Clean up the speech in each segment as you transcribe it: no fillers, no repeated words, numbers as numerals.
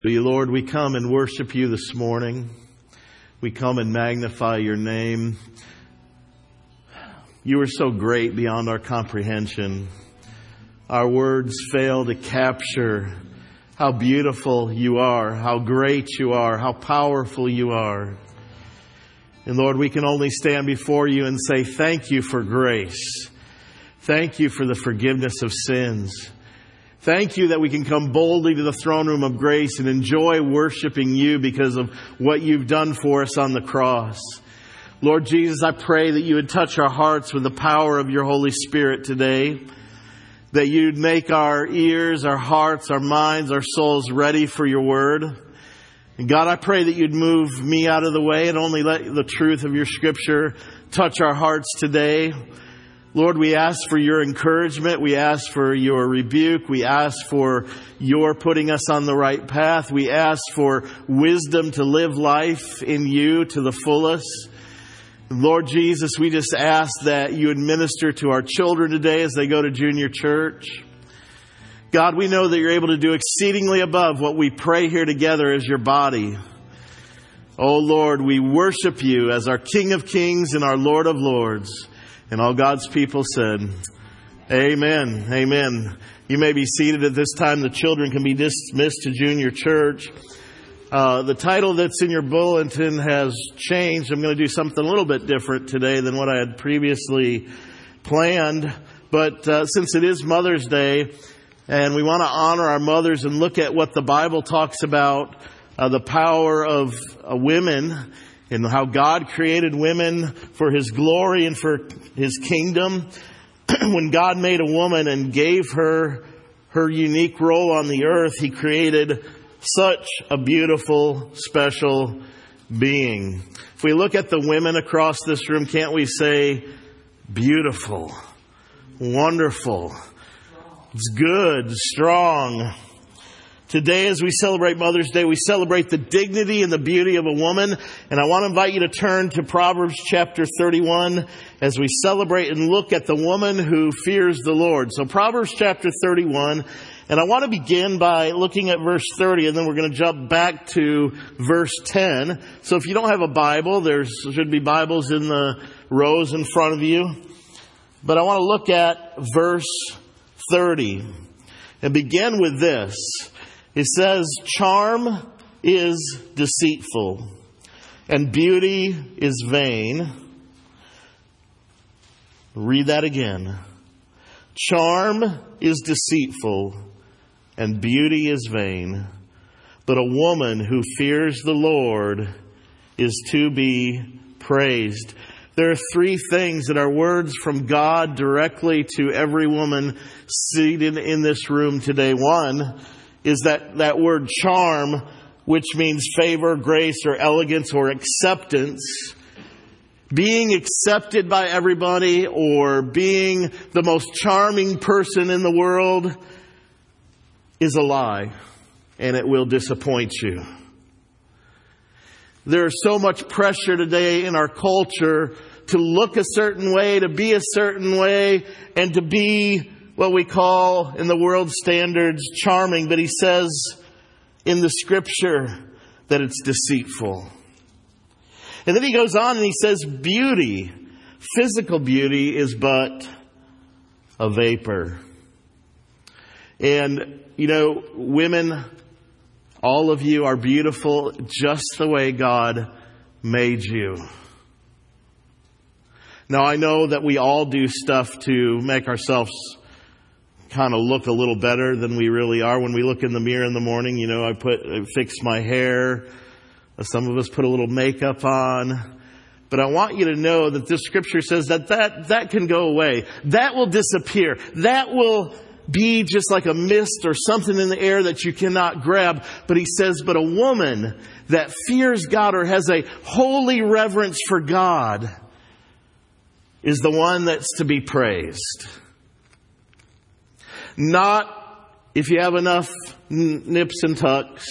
Lord, we come and worship you this morning. We come and magnify your name. You are so great beyond our comprehension. Our words fail to capture how beautiful you are, how great you are, how powerful you are. And Lord, we can only stand before you and say thank you for grace. Thank you for the forgiveness of sins. Thank you that we can come boldly to the throne room of grace and enjoy worshiping you because of what you've done for us on the cross. Lord Jesus, I pray that you would touch our hearts with the power of your Holy Spirit today. That you'd make our ears, our hearts, our minds, our souls ready for your word. And God, I pray that you'd move me out of the way and only let the truth of your scripture touch our hearts today. Lord, we ask for your encouragement. We ask for your rebuke. We ask for your putting us on the right path. We ask for wisdom to live life in you to the fullest. Lord Jesus, we just ask that you would minister to our children today as they go to junior church. God, we know that you're able to do exceedingly above what we pray here together as your body. Oh Lord, we worship you as our King of Kings and our Lord of Lords. And all God's people said, amen. Amen. You may be seated at this time. The children can be dismissed to junior church. The title that's in your bulletin has changed. I'm going to do something a little bit different today than what I had previously planned. But since it is Mother's Day, and we want to honor our mothers and look at what the Bible talks about, the power of women, and how God created women for his glory and for his kingdom. When God made a woman and gave her her unique role on the earth, he created such a beautiful, special being. If we look at the women across this room, can't we say beautiful, wonderful, it's good, strong. Today, as we celebrate Mother's Day, we celebrate the dignity and the beauty of a woman. And I want to invite you to turn to Proverbs chapter 31 as we celebrate and look at the woman who fears the Lord. So Proverbs chapter 31, and I want to begin by looking at verse 30, and then we're going to jump back to verse 10. So if you don't have a Bible, there should be Bibles in the rows in front of you. But I want to look at verse 30 and begin with this. It says, charm is deceitful and beauty is vain. Read that again. Charm is deceitful and beauty is vain. But a woman who fears the Lord is to be praised. There are three things that are words from God directly to every woman seated in this room today. One is that word charm, which means favor, grace, or elegance, or acceptance. Being accepted by everybody or being the most charming person in the world is a lie, and it will disappoint you. There's so much pressure today in our culture to look a certain way, to be a certain way, and to be what we call in the world standards charming. But he says in the scripture that it's deceitful. And then he goes on and he says beauty, physical beauty, is but a vapor. And you know, women, all of you are beautiful just the way God made you. Now I know that we all do stuff to make ourselves kind of look a little better than we really are. When we look in the mirror in the morning, you know, I fix my hair. Some of us put a little makeup on. But I want you to know that this scripture says that can go away. That will disappear. That will be just like a mist or something in the air that you cannot grab. But he says, but a woman that fears God or has a holy reverence for God is the one that's to be praised. Not if you have enough nips and tucks.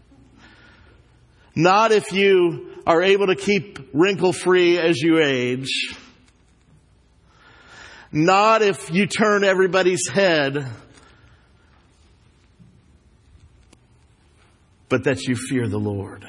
Not if you are able to keep wrinkle-free as you age. Not if you turn everybody's head. but that you fear the Lord.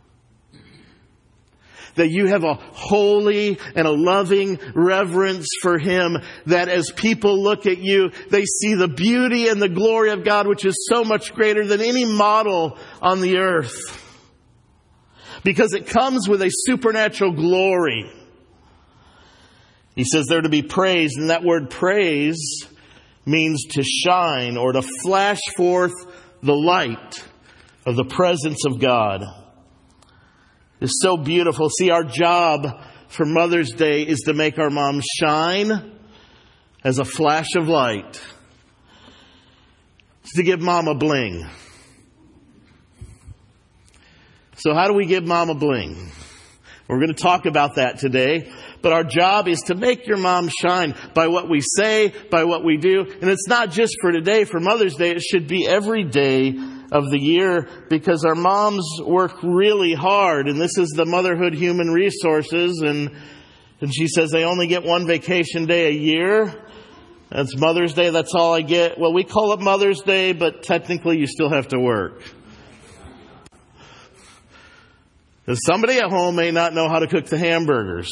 That you have a holy and a loving reverence for Him. That as people look at you, they see the beauty and the glory of God, which is so much greater than any model on the earth. Because it comes with a supernatural glory. He says they're to be praised, and that word praise means to shine or to flash forth the light of the presence of God. It's so beautiful. See, our job for Mother's Day is to make our moms shine as a flash of light. It's to give Mom a bling. So how do we give Mom a bling? We're going to talk about that today. But our job is to make your mom shine by what we say, by what we do. And it's not just for today, for Mother's Day. It should be every day of the year, because our moms work really hard. And this is the Motherhood Human Resources. And she says they only get one vacation day a year. That's Mother's Day. That's all I get. Well, we call it Mother's Day, but technically you still have to work. Because somebody at home may not know how to cook the hamburgers.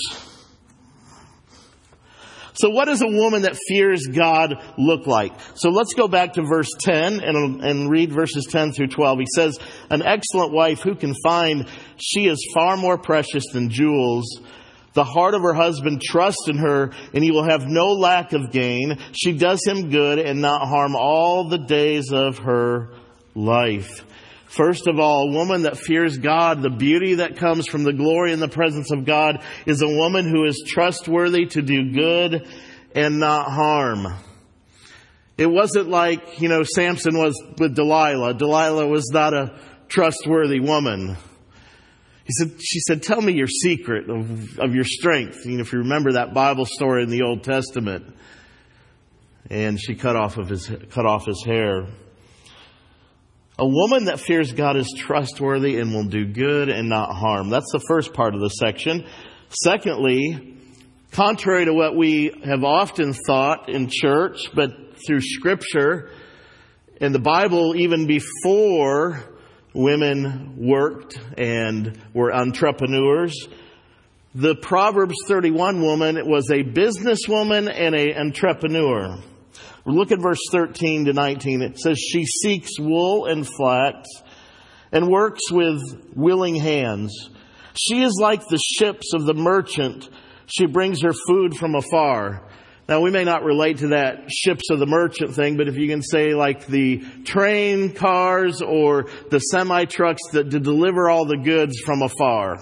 So what does a woman that fears God look like? So let's go back to verse 10 and read verses 10 through 12. He says, an excellent wife who can find, she is far more precious than jewels. The heart of her husband trusts in her, and he will have no lack of gain. She does him good and not harm all the days of her life. First of all, a woman that fears God, the beauty that comes from the glory and the presence of God, is a woman who is trustworthy to do good and not harm. It wasn't like, Samson was with Delilah. Delilah was not a trustworthy woman. She said, tell me your secret of your strength. If you remember that Bible story in the Old Testament. And she cut off his hair. A woman that fears God is trustworthy and will do good and not harm. That's the first part of the section. Secondly, contrary to what we have often thought in church, but through Scripture and the Bible, even before women worked and were entrepreneurs, the Proverbs 31 woman was a businesswoman and an entrepreneur. Look at verse 13 to 19. It says, she seeks wool and flax and works with willing hands. She is like the ships of the merchant. She brings her food from afar. Now, we may not relate to that ships of the merchant thing, but if you can say like the train cars or the semi-trucks that deliver all the goods from afar.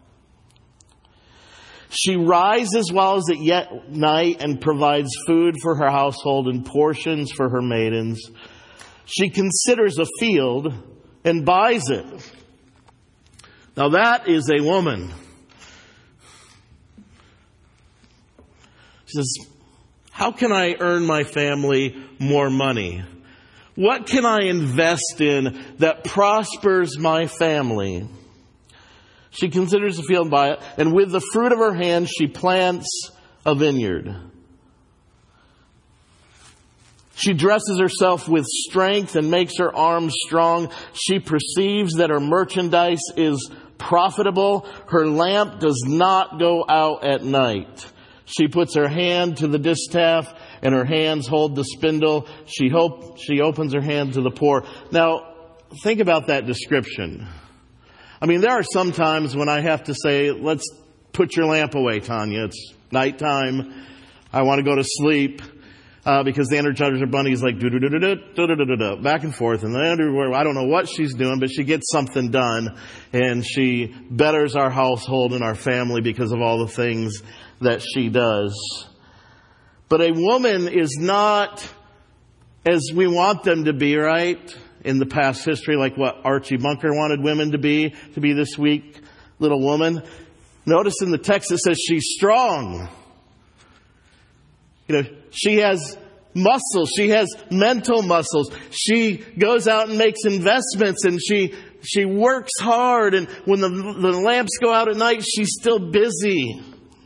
She rises while it's yet night and provides food for her household and portions for her maidens. She considers a field and buys it. Now that is a woman. She says, how can I earn my family more money? What can I invest in that prospers my family? She considers a field and buy it, and with the fruit of her hand she plants a vineyard. She dresses herself with strength and makes her arms strong. She perceives that her merchandise is profitable. Her lamp does not go out at night. She puts her hand to the distaff and her hands hold the spindle. She opens her hand to the poor. Now, think about that description. There are some times when I have to say, let's put your lamp away, Tanya. It's nighttime. I want to go to sleep. Because the Energizer Bunny is like back and forth. And I don't know what she's doing, but she gets something done. And she betters our household and our family because of all the things that she does. But a woman is not as we want them to be, right? In the past history, like what Archie Bunker wanted women to be this weak little woman. Notice in the text it says she's strong. She has muscles. She has mental muscles. She goes out and makes investments, and she works hard. And when the lamps go out at night, she's still busy.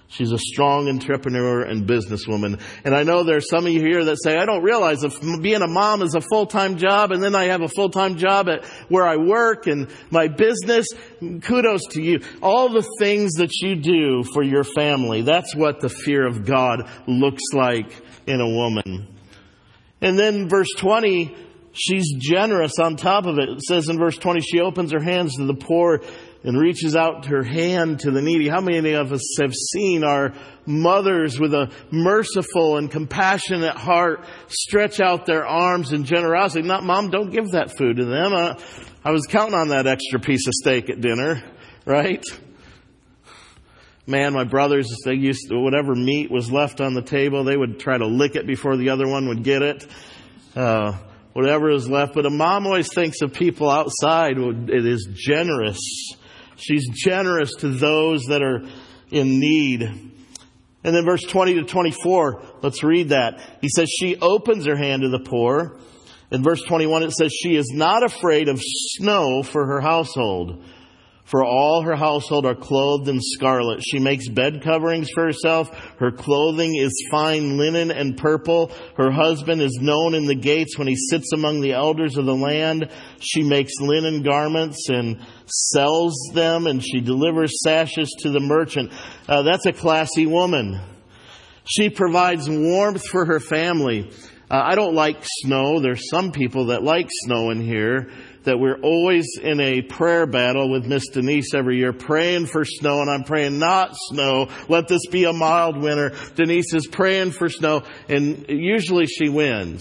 She's a strong entrepreneur and businesswoman. And I know there's some of you here that say, I don't realize if being a mom is a full-time job, and then I have a full-time job at where I work and my business. Kudos to you. All the things that you do for your family, that's what the fear of God looks like in a woman. And then verse 20, she's generous on top of it. It says in verse 20, she opens her hands to the poor and reaches out her hand to the needy. How many of us have seen our mothers with a merciful and compassionate heart stretch out their arms in generosity? Not, Mom, don't give that food to them. I was counting on that extra piece of steak at dinner, right? Man, my brothers, they used to, whatever meat was left on the table, they would try to lick it before the other one would get it. Whatever is left. But a mom always thinks of people outside. It is generous. She's generous to those that are in need. And then verse 20 to 24, let's read that. He says, she opens her hand to the poor. In verse 21, it says, she is not afraid of snow for her household. For all her household are clothed in scarlet. She makes bed coverings for herself. Her clothing is fine linen and purple. Her husband is known in the gates when he sits among the elders of the land. She makes linen garments and sells them, and she delivers sashes to the merchant. That's a classy woman. She provides warmth for her family. I don't like snow. There's some people that like snow in here. That we're always in a prayer battle with Miss Denise every year, praying for snow, and I'm praying not snow. Let this be a mild winter. Denise is praying for snow, and usually she wins.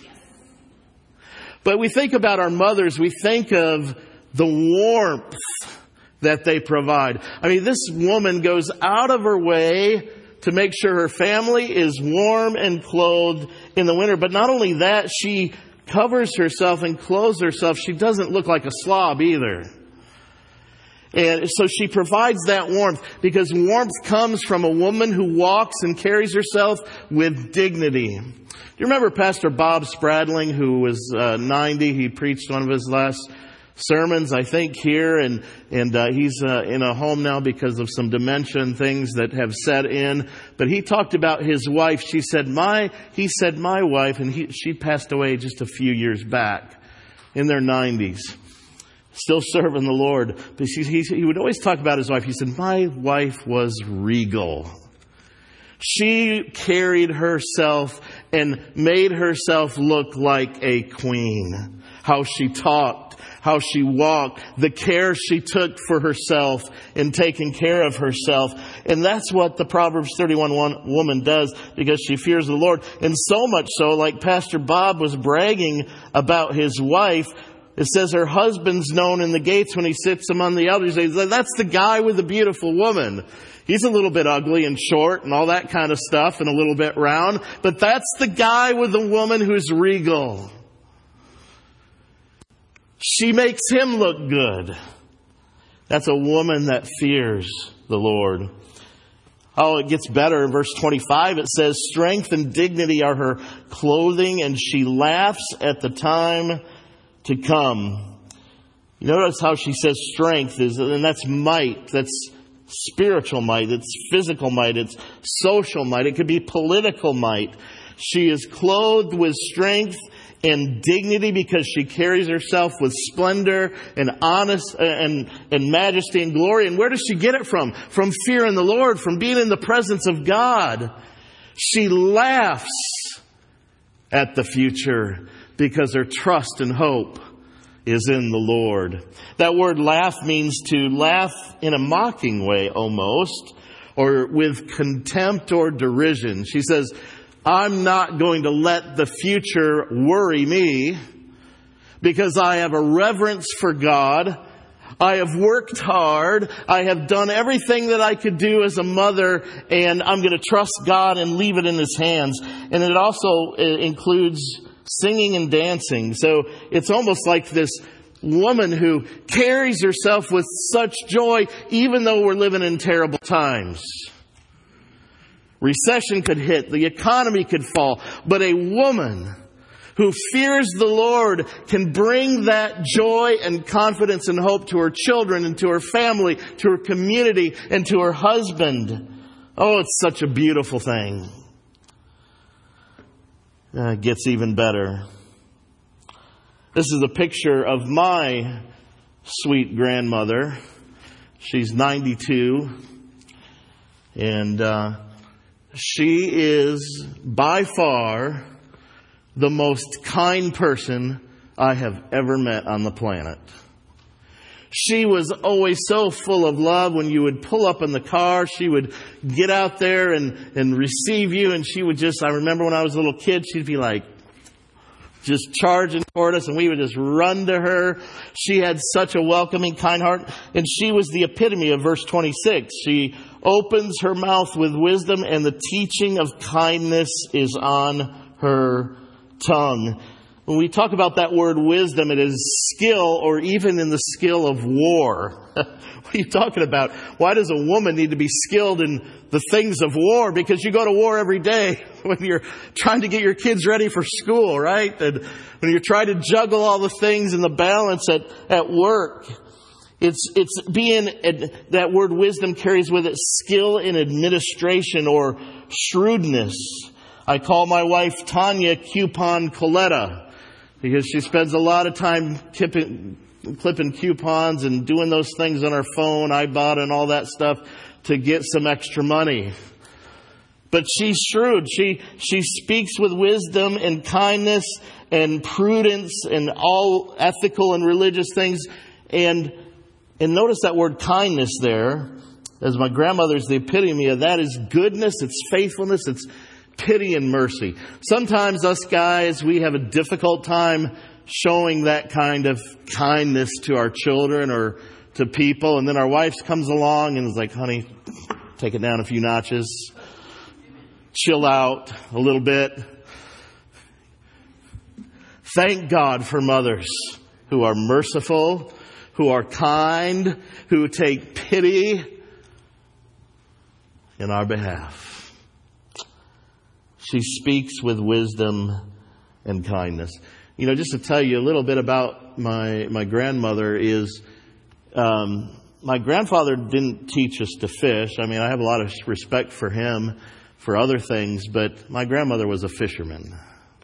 But we think about our mothers, we think of the warmth that they provide. I mean, this woman goes out of her way to make sure her family is warm and clothed in the winter. But not only that, she covers herself and clothes herself. She doesn't look like a slob either. And so she provides that warmth, because warmth comes from a woman who walks and carries herself with dignity. Do you remember Pastor Bob Spradling, who was 90? He preached one of his last sermons, I think, here, and he's in a home now because of some dementia and things that have set in. But he talked about his wife. He said my wife, and she passed away just a few years back, in their 90s, still serving the Lord. But he would always talk about his wife. He said, my wife was regal. She carried herself and made herself look like a queen. How she talked, how she walked, the care she took for herself in taking care of herself. And that's what the Proverbs 31 woman does, because she fears the Lord. And so much so, like Pastor Bob was bragging about his wife, it says her husband's known in the gates when he sits among the elders. That's the guy with the beautiful woman. He's a little bit ugly and short and all that kind of stuff and a little bit round. But that's the guy with the woman who's regal. She makes him look good. That's a woman that fears the Lord. Oh, it gets better. In verse 25, it says, strength and dignity are her clothing, and she laughs at the time to come. You notice how she says strength is, and that's might. That's spiritual might. It's physical might. It's social might. It could be political might. She is clothed with strength and dignity because she carries herself with splendor and honest and majesty and glory. And where does she get it from? From fear in the Lord, from being in the presence of God. She laughs at the future because her trust and hope is in the Lord. That word laugh means to laugh in a mocking way almost, or with contempt or derision. She says, I'm not going to let the future worry me because I have a reverence for God. I have worked hard. I have done everything that I could do as a mother, and I'm going to trust God and leave it in His hands. And it also includes singing and dancing. So it's almost like this woman who carries herself with such joy, even though we're living in terrible times. Recession could hit. The economy could fall. But a woman who fears the Lord can bring that joy and confidence and hope to her children and to her family, to her community, and to her husband. Oh, it's such a beautiful thing. It gets even better. This is a picture of my sweet grandmother. She's 92. And she is by far the most kind person I have ever met on the planet. She was always so full of love. When you would pull up in the car, she would get out there and receive you. And she would I remember when I was a little kid, she'd be like, just charging toward us, and we would just run to her. She had such a welcoming, kind heart. And she was the epitome of verse 26. She opens her mouth with wisdom, and the teaching of kindness is on her tongue. When we talk about that word wisdom, it is skill, or even in the skill of war. What are you talking about? Why does a woman need to be skilled in the things of war? Because you go to war every day when you're trying to get your kids ready for school, right? And when you're trying to juggle all the things in the balance at work. It's being, that word wisdom carries with it skill in administration or shrewdness. I call my wife Tanya Coupon Coletta because she spends a lot of time clipping coupons and doing those things on her phone, iBot and all that stuff to get some extra money. But she's shrewd. She speaks with wisdom and kindness and prudence and all ethical and religious things. And notice that word kindness there, as my grandmother's the epitome of that, is goodness, it's faithfulness, it's pity and mercy. Sometimes us guys, we have a difficult time showing that kind of kindness to our children or to people. And then our wife comes along and is like, honey, take it down a few notches. Chill out a little bit. Thank God for mothers who are merciful, who are kind, who take pity in our behalf. She speaks with wisdom and kindness. You know, just to tell you a little bit about my grandmother is, my grandfather didn't teach us to fish. I mean, I have a lot of respect for him for other things, but my grandmother was a fisherwoman.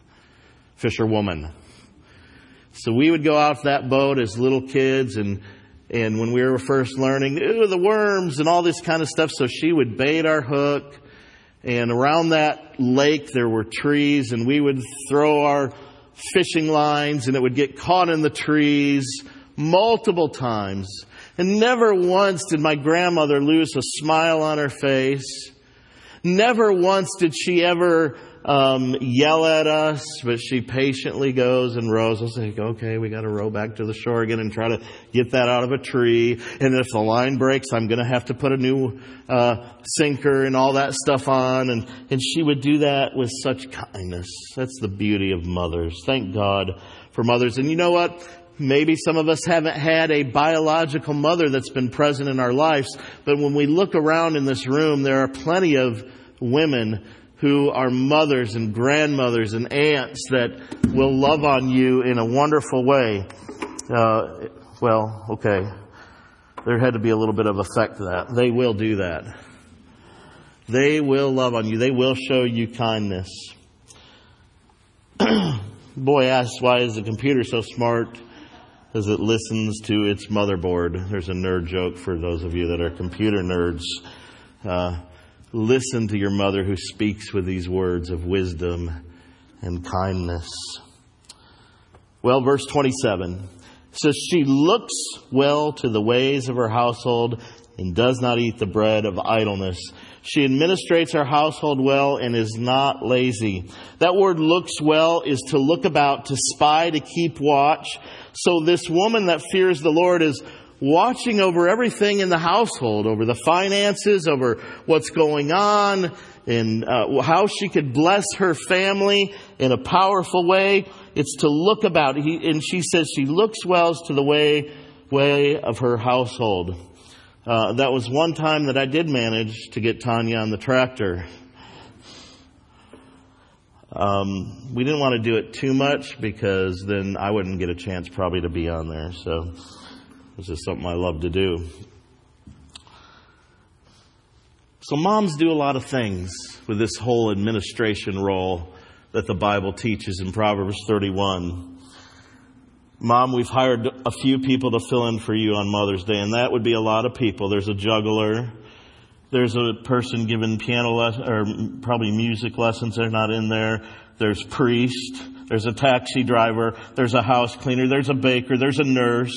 So we would go out that boat as little kids, and when we were first learning, the worms and all this kind of stuff. So she would bait our hook, and around that lake there were trees, and we would throw our fishing lines, and it would get caught in the trees multiple times. And never once did my grandmother lose a smile on her face. Never once did she ever yell at us, but she patiently goes and rows. I'll say, okay, we got to row back to the shore again and try to get that out of a tree. And if the line breaks, I'm going to have to put a new sinker and all that stuff on. And she would do that with such kindness. That's the beauty of mothers. Thank God for mothers. And you know what? Maybe some of us haven't had a biological mother that's been present in our lives. But when we look around in this room, there are plenty of women who are mothers and grandmothers and aunts that will love on you in a wonderful way. Okay. There had to be a little bit of effect to that. They will do that. They will love on you. They will show you kindness. Boy asks, why is the computer so smart? As it listens to its motherboard. There's a nerd joke for those of you that are computer nerds. Listen to your mother who speaks with these words of wisdom and kindness. Well, verse 27 says, she looks well to the ways of her household and does not eat the bread of idleness. She administrates her household well and is not lazy. That word looks well is to look about, to spy, to keep watch. So this woman that fears the Lord is watching over everything in the household, over the finances, over what's going on, and how she could bless her family in a powerful way. It's to look about. And she says she looks well to the way of her household. That was one time that I did manage to get Tanya on the tractor. We didn't want to do it too much because then I wouldn't get a chance probably to be on there. So this is something I love to do. So moms do a lot of things with this whole administration role that the Bible teaches in Proverbs 31. Mom, we've hired a few people to fill in for you on Mother's Day, and that would be a lot of people. There's a juggler. There's a person giving piano or probably music lessons. They're not in there. There's priest. There's a taxi driver. There's a house cleaner. There's a baker. There's a nurse.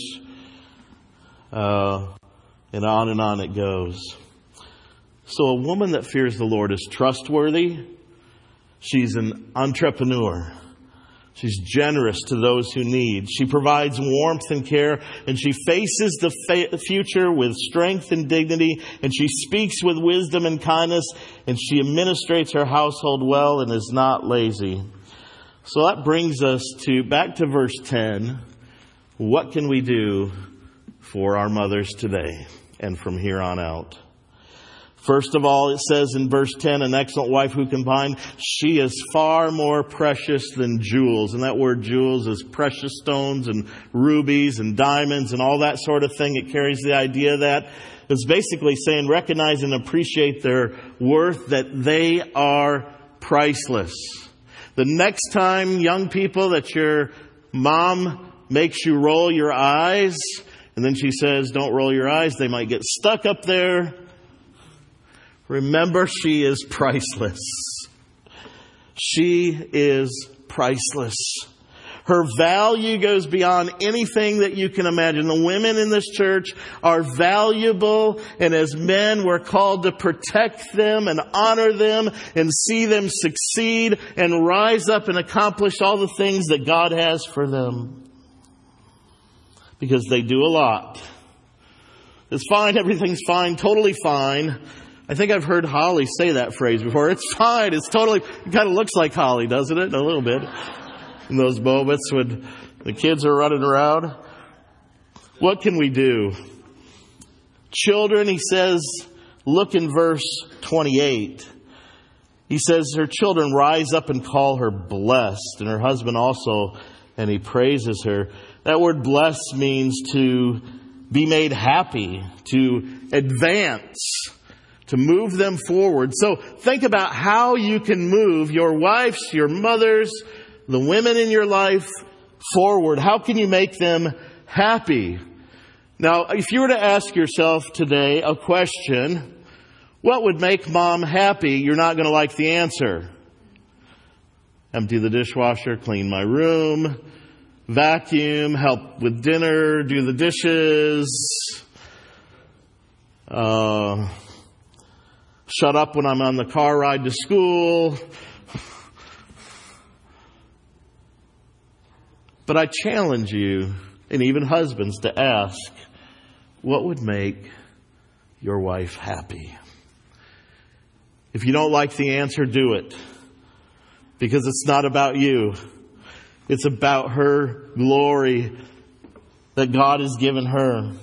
And on it goes. So a woman that fears the Lord is trustworthy. She's an entrepreneur. She's generous to those who need. She provides warmth and care, and she faces the future with strength and dignity, and she speaks with wisdom and kindness, and she administrates her household well and is not lazy. So that brings us back to verse 10. What can we do for our mothers today and from here on out? First of all, it says in verse 10, an excellent wife who can find, she is far more precious than jewels. And that word jewels is precious stones and rubies and diamonds and all that sort of thing. It carries the idea that it's basically saying recognize and appreciate their worth, that they are priceless. The next time, young people, that your mom makes you roll your eyes, and then she says, don't roll your eyes, they might get stuck up there. Remember, she is priceless. She is priceless. Her value goes beyond anything that you can imagine. The women in this church are valuable, and as men, we're called to protect them and honor them and see them succeed and rise up and accomplish all the things that God has for them. Because they do a lot. It's fine, everything's fine, totally fine. I think I've heard Holly say that phrase before. It's fine. It's totally, it kind of looks like Holly, doesn't it? A little bit. In those moments when the kids are running around. What can we do? Children, he says, look in verse 28. He says her children rise up and call her blessed, and her husband also, and he praises her. That word blessed means to be made happy, to advance, to move them forward. So think about how you can move your wives, your mothers, the women in your life forward. How can you make them happy? Now, if you were to ask yourself today a question, what would make mom happy? You're not going to like the answer. Empty the dishwasher, clean my room, vacuum, help with dinner, do the dishes, shut up when I'm on the car ride to school. But I challenge you, and even husbands, to ask, what would make your wife happy? If you don't like the answer, do it. Because it's not about you. It's about her glory that God has given her.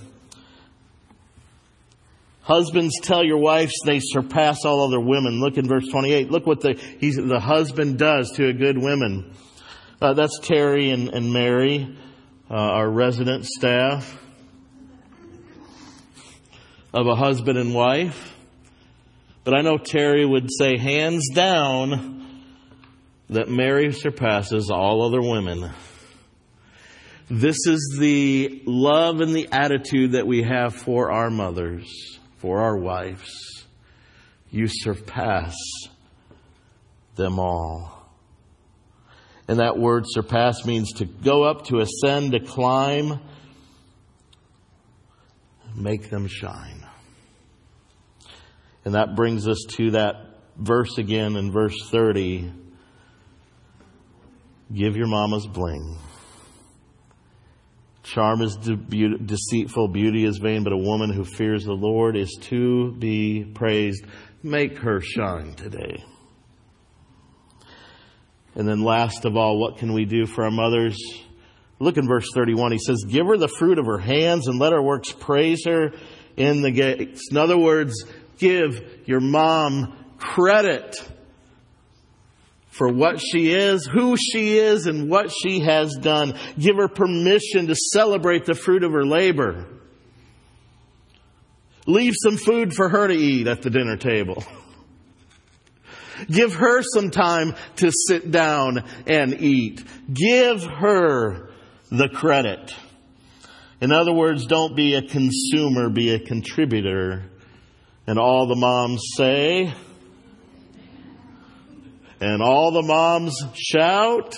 Husbands, tell your wives they surpass all other women. Look in verse 28. Look what the husband does to a good woman. That's Terry and Mary, our resident staff of a husband and wife. But I know Terry would say hands down that Mary surpasses all other women. This is the love and the attitude that we have for our mothers, for our wives. You surpass them all. And that word surpass means to go up, to ascend, to climb, make them shine. And that brings us to that verse again in verse 30. Give your mamas bling. Charm is deceitful, beauty is vain, but a woman who fears the Lord is to be praised. Make her shine today. And then last of all, what can we do for our mothers? Look in verse 31. He says, give her the fruit of her hands and let her works praise her in the gates. In other words, give your mom credit for what she is, who she is, and what she has done. Give her permission to celebrate the fruit of her labor. Leave some food for her to eat at the dinner table. Give her some time to sit down and eat. Give her the credit. In other words, don't be a consumer, be a contributor. And all the moms say, and all the moms shout,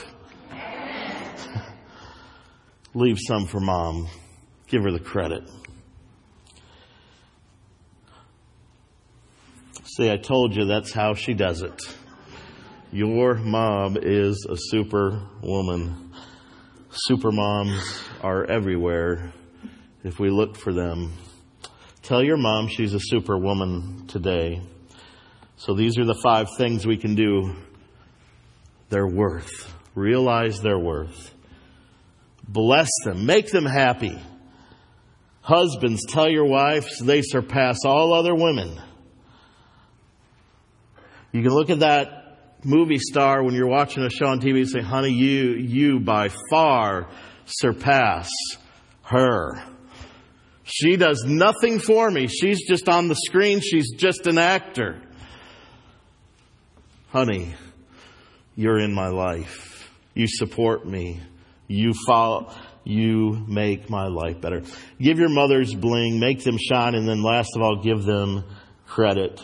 leave some for mom. Give her the credit. See, I told you that's how she does it. Your mom is a super woman. Super moms are everywhere if we look for them. Tell your mom she's a super woman today. So these are the 5 things we can do. Their worth. Realize their worth. Bless them. Make them happy. Husbands, tell your wives they surpass all other women. You can look at that movie star when you're watching a show on TV and say, honey, you by far surpass her. She does nothing for me. She's just on the screen. She's just an actor. Honey, you're in my life. You support me. You follow. You make my life better. Give your mothers bling. Make them shine. And then last of all, give them credit.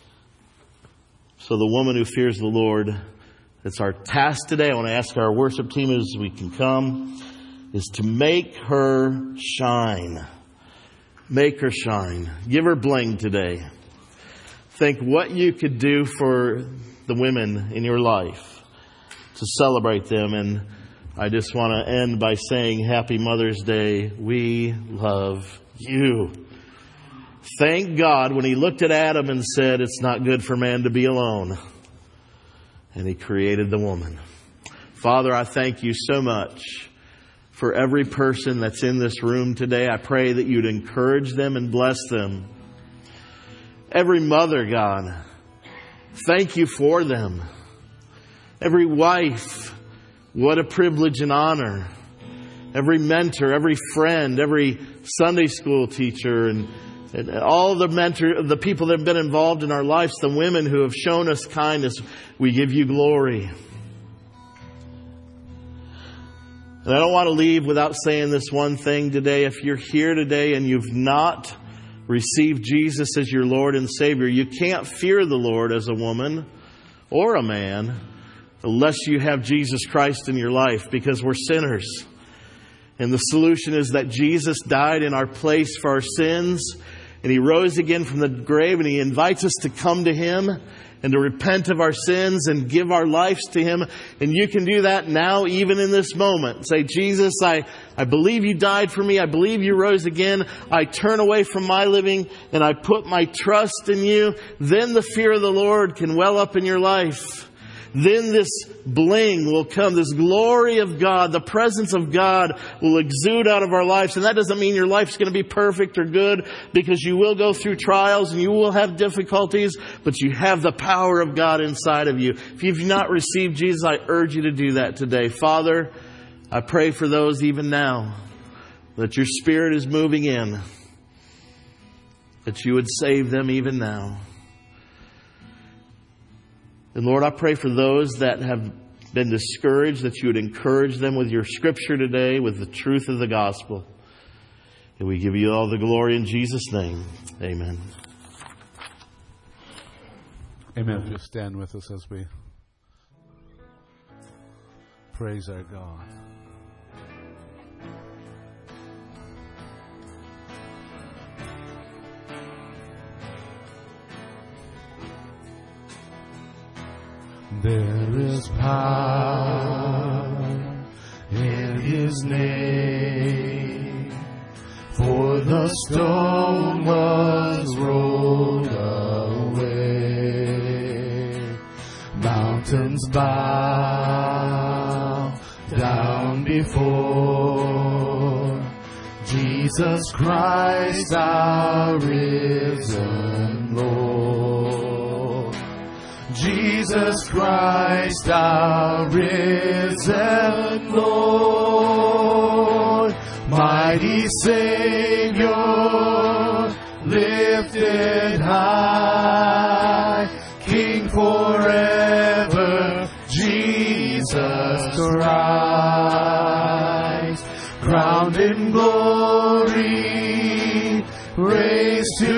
So the woman who fears the Lord, it's our task today. I want to ask our worship team as we can come, is to make her shine. Make her shine. Give her bling today. Think what you could do for the women in your life to celebrate them. And I just want to end by saying Happy Mother's Day. We love you. Thank God when He looked at Adam and said, it's not good for man to be alone. And He created the woman. Father, I thank you so much for every person that's in this room today. I pray that you'd encourage them and bless them. Every mother, God, thank you for them. Every wife, what a privilege and honor. Every mentor, every friend, every Sunday school teacher, and all the people that have been involved in our lives, the women who have shown us kindness, we give you glory. And I don't want to leave without saying this one thing today. If you're here today and you've not received Jesus as your Lord and Savior, you can't fear the Lord as a woman or a man unless you have Jesus Christ in your life, because we're sinners. And the solution is that Jesus died in our place for our sins. And He rose again from the grave, and He invites us to come to Him and to repent of our sins and give our lives to Him. And you can do that now, even in this moment. Say, Jesus, I believe you died for me. I believe you rose again. I turn away from my living and I put my trust in you. Then the fear of the Lord can well up in your life. Then this bling will come, this glory of God, the presence of God will exude out of our lives. And that doesn't mean your life's going to be perfect or good, because you will go through trials and you will have difficulties, but you have the power of God inside of you. If you've not received Jesus, I urge you to do that today. Father, I pray for those even now, that your Spirit is moving in, that you would save them even now. And Lord, I pray for those that have been discouraged, that you would encourage them with your scripture today, with the truth of the gospel. And we give you all the glory in Jesus' name. Amen. Amen. Just stand with us as we praise our God. There is power in His name, for the stone was rolled away. Mountains bow down before Jesus Christ, our risen Lord. Jesus Christ, our risen Lord, mighty Savior, live lifted high, King forever, Jesus Christ, crowned in glory, raised to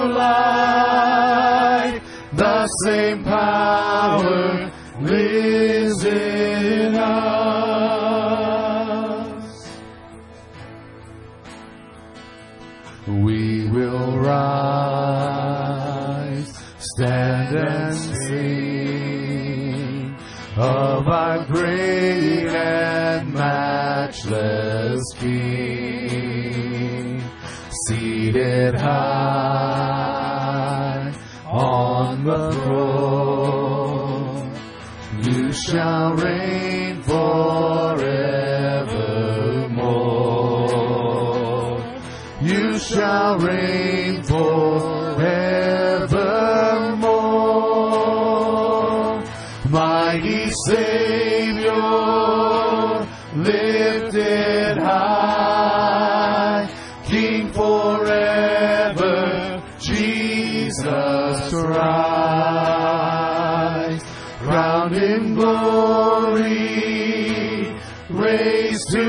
life, the same power lives in us. We will rise, stand and sing of our great and matchless King, seated high on the throne. You shall reign forevermore. You shall reign forevermore. Mighty Savior, lifted high, King forever, Jesus Christ, crowned in glory, raised to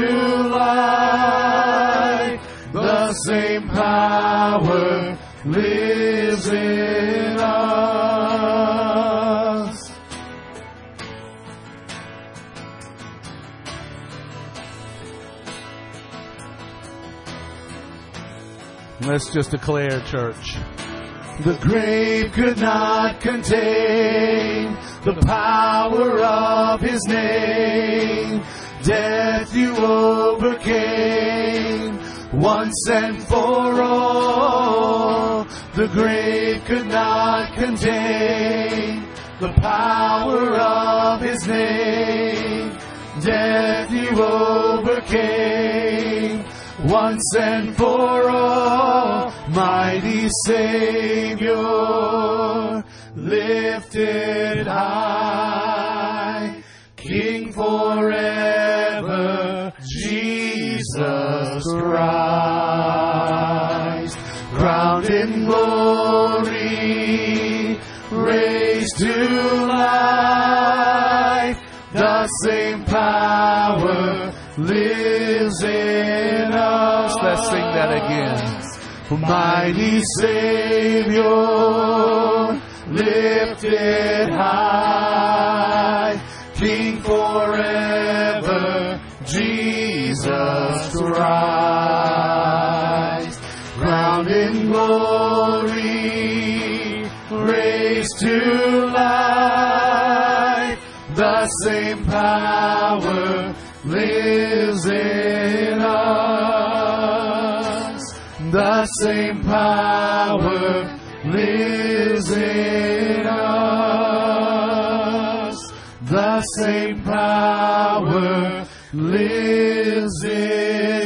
life, the same power lives in us. Let's just declare, church. The grave could not contain the power of His name. Death you overcame once and for all. The grave could not contain the power of His name. Death you overcame once and for all. Mighty Savior, lifted high, King forever, Jesus Christ, crowned in glory, raised to life, the same power lives in us. Let's sing that again. Mighty Savior, lifted high, King forever, Jesus Christ, crowned in glory, raised to life, the same power lives in us. The same power lives in us. The same power lives in